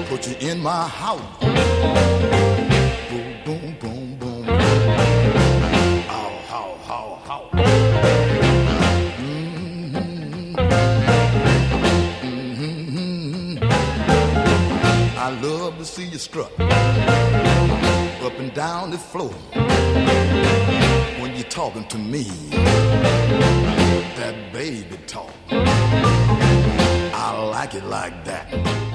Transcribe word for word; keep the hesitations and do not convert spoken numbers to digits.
put you in my house. Boom, boom, boom, boom. How, how, how, how. Mm-hmm. Mm-hmm. I love to see you strut up and down the floor when you're talking to me. That baby talk, I like it like that.